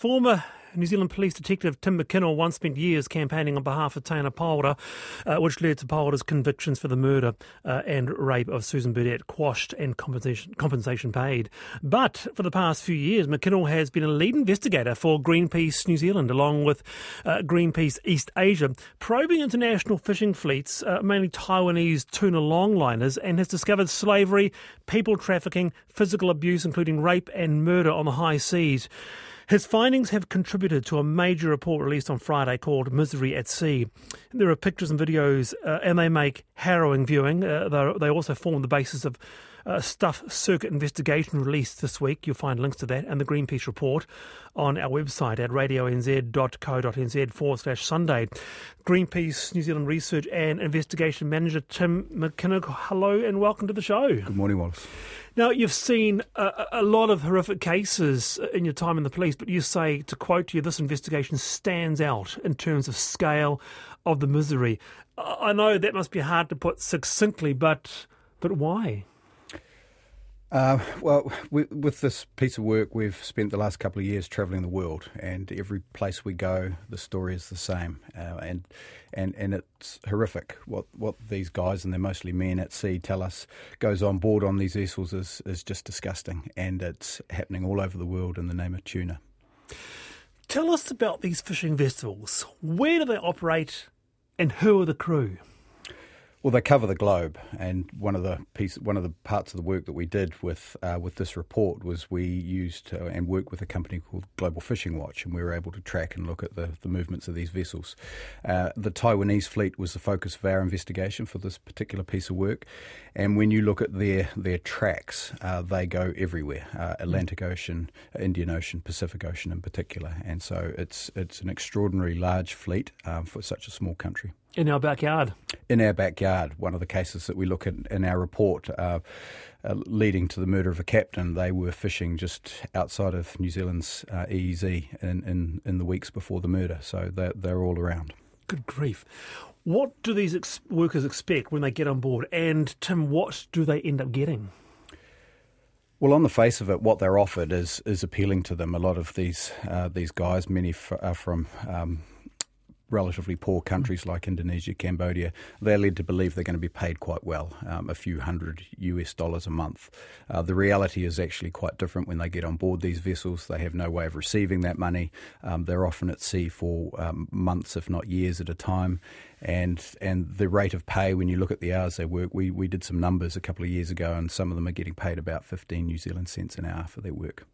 Former New Zealand Police Detective Tim McKinnell once spent years campaigning on behalf of Tēnā Paora, which led to Paora's convictions for the murder and rape of Susan Burdett quashed and compensation paid. But for the past few years, McKinnell has been a lead investigator for Greenpeace New Zealand, along with Greenpeace East Asia, probing international fishing fleets, mainly Taiwanese tuna longliners, and has discovered slavery, people trafficking, physical abuse, including rape and murder on the high seas. His findings have contributed to a major report released on Friday called Misery at Sea. There are pictures and videos, and they make harrowing viewing. They also form the basis of a Stuff Circuit investigation released this week. You'll find links to that and the Greenpeace report on our website at radionz.co.nz/Sunday. Greenpeace New Zealand Research and Investigation Manager Tim McKinnell, hello and welcome to the show. Good morning, Wallace. Now, you've seen a lot of horrific cases in your time in the police, but you say, to quote you, this investigation stands out in terms of scale of the misery. I know that must be hard to put succinctly, but why? Well, with this piece of work, we've spent the last couple of years travelling the world, and every place we go, the story is the same, and it's horrific. What these guys, and they're mostly men at sea, tell us goes on board on these vessels is just disgusting, and it's happening all over the world in the name of tuna. Tell us about these fishing vessels. Where do they operate, and who are the crew? Well, they cover the globe, and one of the parts of the work that we did with this report was we used and worked with a company called Global Fishing Watch, and we were able to track and look at the movements of these vessels. The Taiwanese fleet was the focus of our investigation for this particular piece of work, and when you look at their tracks, they go everywhere: Atlantic Ocean, Indian Ocean, Pacific Ocean in particular, and so it's an extraordinarily large fleet for such a small country. In our backyard. In our backyard. One of the cases that we look at in our report leading to the murder of a captain, they were fishing just outside of New Zealand's EEZ in the weeks before the murder, so they're all around. Good grief. What do these workers expect when they get on board? And Tim, what do they end up getting? Well, on the face of it, what they're offered is appealing to them. A lot of these guys, many are from relatively poor countries like Indonesia, Cambodia, they're led to believe they're going to be paid quite well, a few $100 a month. The reality is actually quite different when they get on board these vessels. They have no way of receiving that money. They're often at sea for months, if not years at a time. And the rate of pay, when you look at the hours they work, we did some numbers a couple of years ago, and some of them are getting paid about 15 New Zealand cents an hour for their work.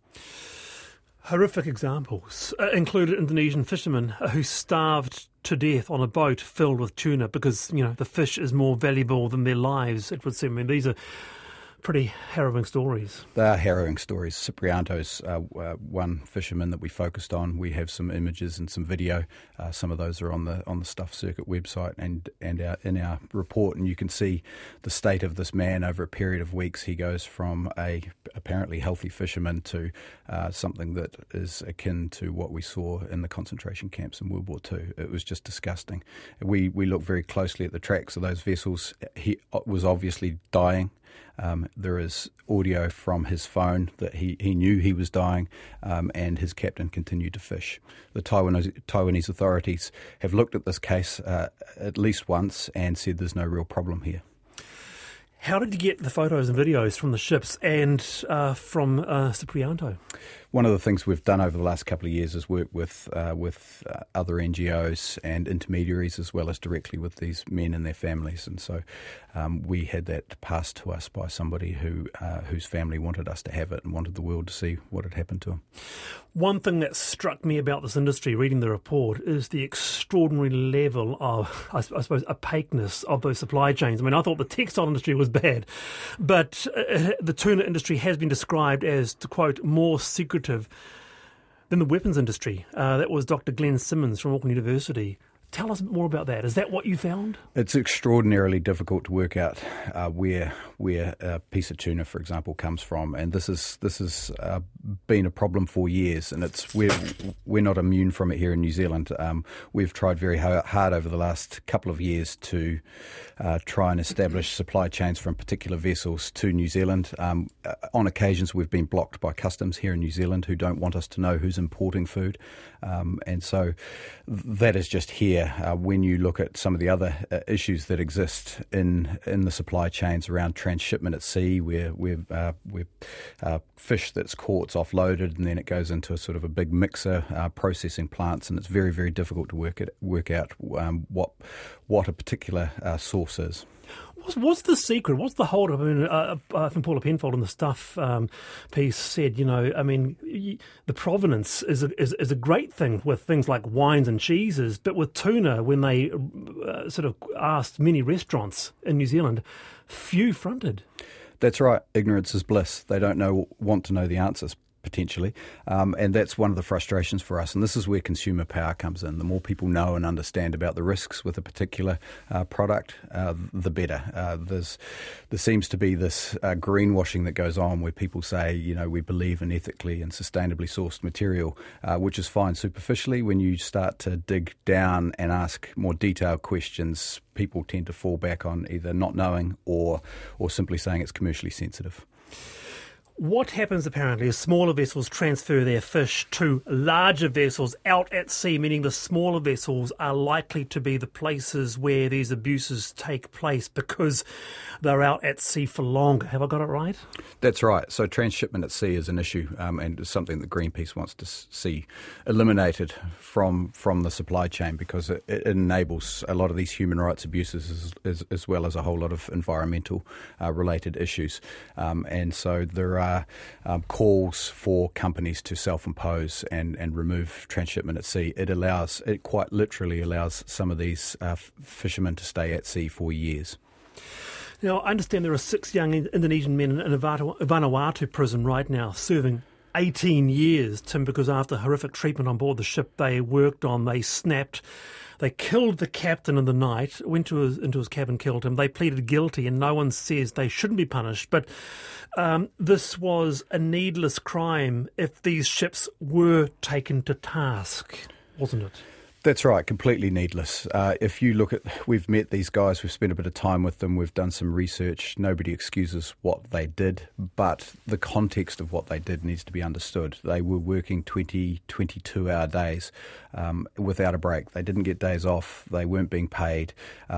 Horrific examples included Indonesian fishermen who starved to death on a boat filled with tuna because, the fish is more valuable than their lives, it would seem. I mean, these are pretty harrowing stories. They are harrowing stories. Ciprianto's one fisherman that we focused on. We have some images and some video. Some of those are on the Stuff Circuit website and in our report, and you can see the state of this man over a period of weeks. He goes from a apparently healthy fisherman to something that is akin to what we saw in the concentration camps in World War II. It was just disgusting. We looked very closely at the tracks of those vessels. He was obviously dying. There is audio from his phone that he knew he was dying, and his captain continued to fish. The Taiwanese authorities have looked at this case at least once and said there's no real problem here. How did you get the photos and videos from the ships and from Ciprianto? One of the things we've done over the last couple of years is work with other NGOs and intermediaries, as well as directly with these men and their families. And so we had that passed to us by somebody whose family wanted us to have it and wanted the world to see what had happened to them. One thing that struck me about this industry, reading the report, is the extraordinary level of, I suppose, opaqueness of those supply chains. I mean, I thought the textile industry was bad, but the tuna industry has been described as, to quote, more secretive than the weapons industry. That was Dr. Glenn Simmons from Auckland University Tell us more about that. Is that what you found? It's extraordinarily difficult to work out where a piece of tuna, for example, comes from, and this has been a problem for years, and we're not immune from it here in New Zealand. We've tried very hard over the last couple of years to try and establish supply chains from particular vessels to New Zealand. On occasions, we've been blocked by customs here in New Zealand who don't want us to know who's importing food, and so that is just here. When you look at some of the other issues that exist in the supply chains around transshipment at sea, where fish that's caught's offloaded and then it goes into a sort of a big mixer processing plants, and it's very, very difficult to work out what a particular source is. What's the secret? What's the hold up? I mean, I think Paula Penfold in the Stuff piece said, the provenance is a great thing with things like wines and cheeses, but with tuna, when they sort of asked many restaurants in New Zealand, few fronted. That's right. Ignorance is bliss. They don't want to know the answers, potentially. And that's one of the frustrations for us. And this is where consumer power comes in. The more people know and understand about the risks with a particular product, the better. There seems to be this greenwashing that goes on where people say, we believe in ethically and sustainably sourced material, which is fine superficially. When you start to dig down and ask more detailed questions, people tend to fall back on either not knowing or simply saying it's commercially sensitive. What happens apparently is smaller vessels transfer their fish to larger vessels out at sea, meaning the smaller vessels are likely to be the places where these abuses take place because they're out at sea for longer. Have I got it right? That's right. So transshipment at sea is an issue and it's something that Greenpeace wants to see eliminated from the supply chain because it enables a lot of these human rights abuses as well as a whole lot of environmental related issues. And so there are calls for companies to self-impose and remove transshipment at sea. It quite literally allows some of these fishermen to stay at sea for years. Now, I understand there are 6 young Indonesian men in a Vanuatu prison right now serving 18 years, Tim, because after horrific treatment on board the ship they worked on, they snapped. They killed the captain in the night, went into his cabin, killed him. They pleaded guilty, and no one says they shouldn't be punished. But this was a needless crime if these ships were taken to task, wasn't it? That's right, completely needless. If you look at, we've met these guys, we've spent a bit of time with them, we've done some research. Nobody excuses what they did, but the context of what they did needs to be understood. They were working 20, 22-hour days without a break. They didn't get days off. They weren't being paid.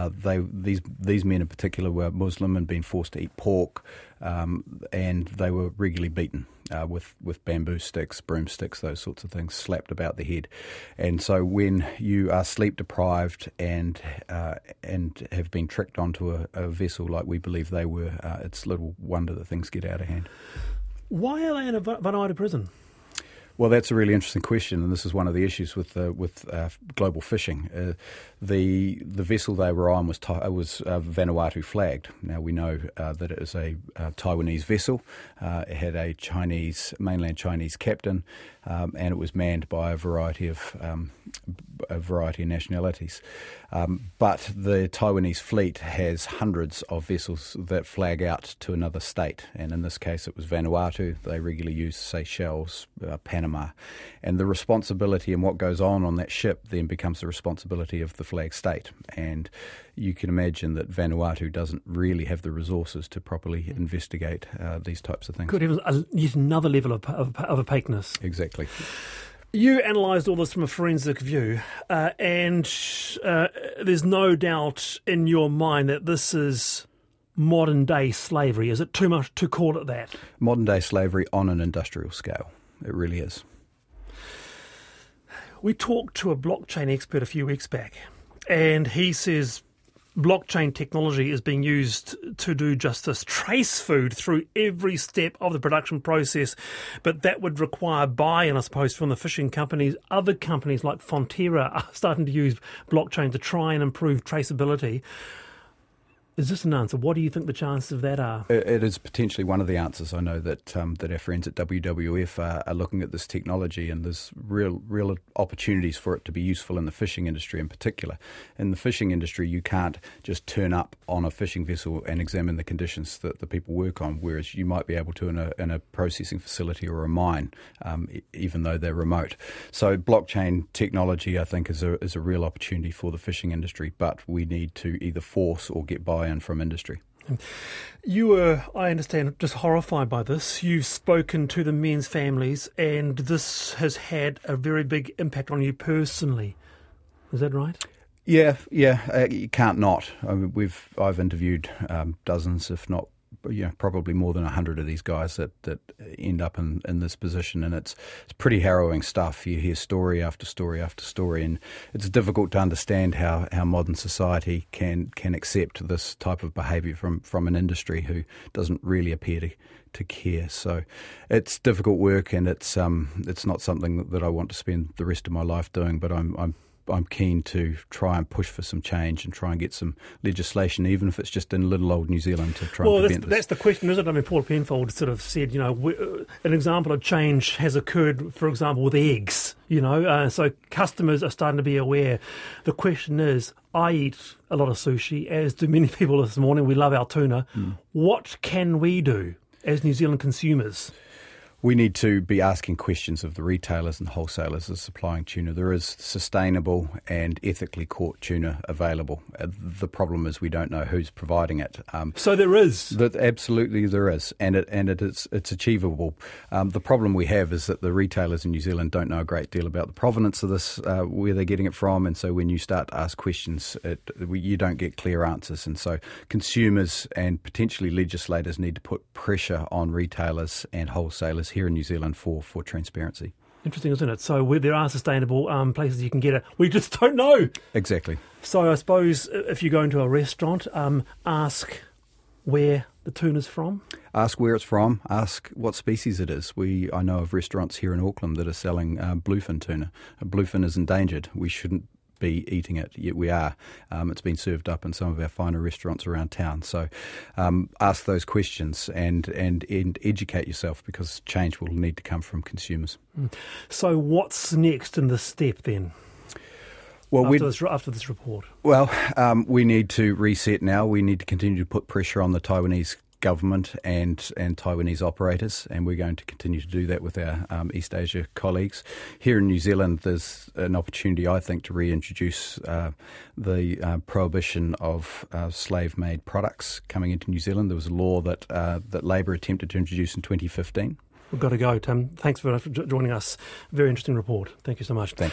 These men in particular were Muslim and being forced to eat pork, and they were regularly beaten with bamboo sticks, broomsticks, those sorts of things, slapped about the head. And so when you are sleep deprived and have been tricked onto a vessel like we believe they were, it's little wonder that things get out of hand. Why are they in a Vanuatu prison? Well, that's a really interesting question, and this is one of the issues with global fishing. The vessel they were on was Vanuatu flagged. Now we know that it is a Taiwanese vessel. It had a mainland Chinese captain, and it was manned by a variety of nationalities. But the Taiwanese fleet has hundreds of vessels that flag out to another state, and in this case it was Vanuatu. They regularly use Seychelles, Panama, and the responsibility and what goes on that ship then becomes the responsibility of the flag state. And you can imagine that Vanuatu doesn't really have the resources to properly investigate these types of things. Could have yet another level of opaqueness. Exactly. You analysed all this from a forensic view, and there's no doubt in your mind that this is modern-day slavery. Is it too much to call it that? Modern-day slavery on an industrial scale. It really is. We talked to a blockchain expert a few weeks back, and he says blockchain technology is being used to do just this, trace food through every step of the production process, but that would require buy-in, I suppose, from the fishing companies. Other companies like Fonterra are starting to use blockchain to try and improve traceability. Is this an answer? What do you think the chances of that are? It is potentially one of the answers. I know that that our friends at WWF are looking at this technology, and there's real opportunities for it to be useful in the fishing industry in particular. In the fishing industry, you can't just turn up on a fishing vessel and examine the conditions that the people work on, whereas you might be able to in a processing facility or a mine, even though they're remote. So blockchain technology, I think, is a real opportunity for the fishing industry, but we need to either force or get buy-in from industry. You were, I understand, just horrified by this. You've spoken to the men's families, and this has had a very big impact on you personally. Is that right? Yeah, you can't not. I mean, I've interviewed dozens, if not, probably more than 100 of these guys that end up in this position, and it's pretty harrowing stuff. You hear story after story after story, and it's difficult to understand how modern society can accept this type of behaviour from an industry who doesn't really appear to care. So it's difficult work, and it's not something that I want to spend the rest of my life doing, but I'm keen to try and push for some change and try and get some legislation, even if it's just in little old New Zealand, to try and prevent this. That's the question, isn't it? I mean, Paul Penfold sort of said, an example of change has occurred, for example, with eggs, so customers are starting to be aware. The question is, I eat a lot of sushi, as do many people this morning. We love our tuna. What can we do as New Zealand consumers? We need to be asking questions of the retailers and wholesalers that are supplying tuna. There is sustainable and ethically caught tuna available. The problem is we don't know who's providing it. So there is? Absolutely there is, and it's achievable. The problem we have is that the retailers in New Zealand don't know a great deal about the provenance of this, where they're getting it from, and so when you start to ask questions, you don't get clear answers. And so consumers and potentially legislators need to put pressure on retailers and wholesalers here in New Zealand for transparency. Interesting, isn't it? So there are sustainable places you can get it. We just don't know. Exactly. So I suppose if you go into a restaurant, ask where the tuna's from. Ask where it's from. Ask what species it is. I know of restaurants here in Auckland that are selling bluefin tuna. Bluefin is endangered. We shouldn't be eating it, yet we are. It's been served up in some of our finer restaurants around town. So ask those questions and educate yourself, because change will need to come from consumers. So what's next in this step then? Well, after this report? Well, we need to reset now. We need to continue to put pressure on the Taiwanese government and Taiwanese operators, and we're going to continue to do that with our East Asia colleagues. Here in New Zealand, there's an opportunity, I think, to reintroduce the prohibition of slave-made products coming into New Zealand. There was a law that Labor attempted to introduce in 2015. We've got to go, Tim. Thanks for joining us. Very interesting report. Thank you so much. Thanks.